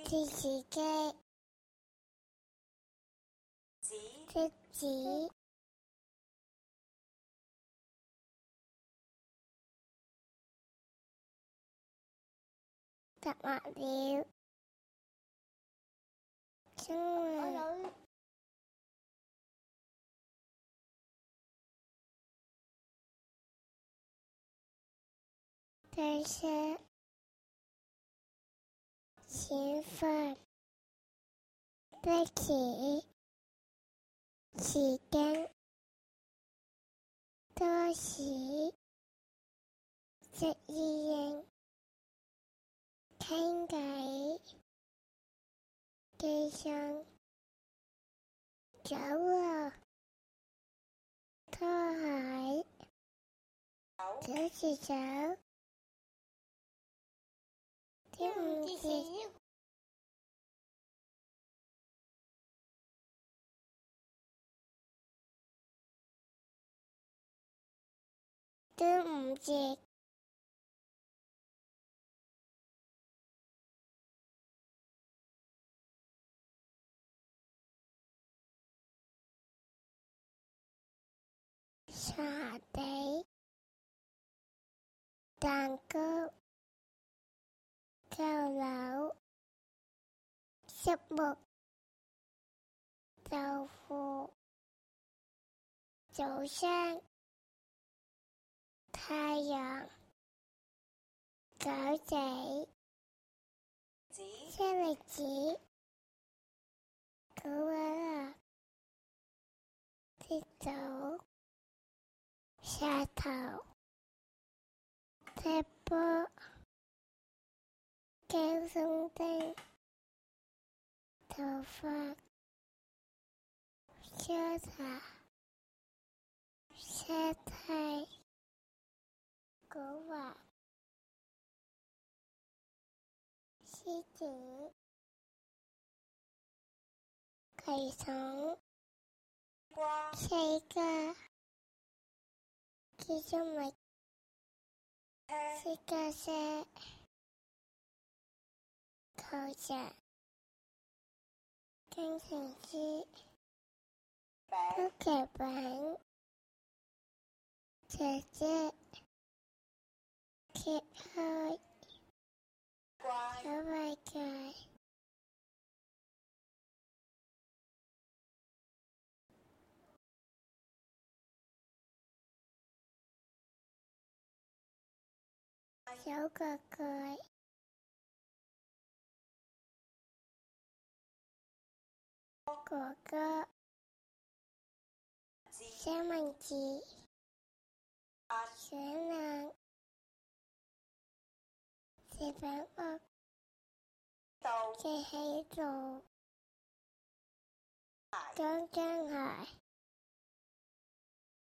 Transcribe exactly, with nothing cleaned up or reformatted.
電視機，摺紙，搭物料，中文，對色，錢飯，的士，時間，多士，食煙，傾偈，寄信，走路，拖鞋，走住走，端午節，端午節，茶地，蛋糕，cao樓，粟木，豆腐，早餐，太陽，狗仔，車厘子，古畫，鐵豆，石頭，踢波，膠鬆釘，頭髮，梳茶，沙梯，古畫，獅子，櫃桶，四個，其中咪四個色，扣着，工程師，曲奇餅，姐姐，揭開，小壞雞，小腳蓋，哥哥，三文治，小亮，小餅屋，嘅喺度，剛剛好。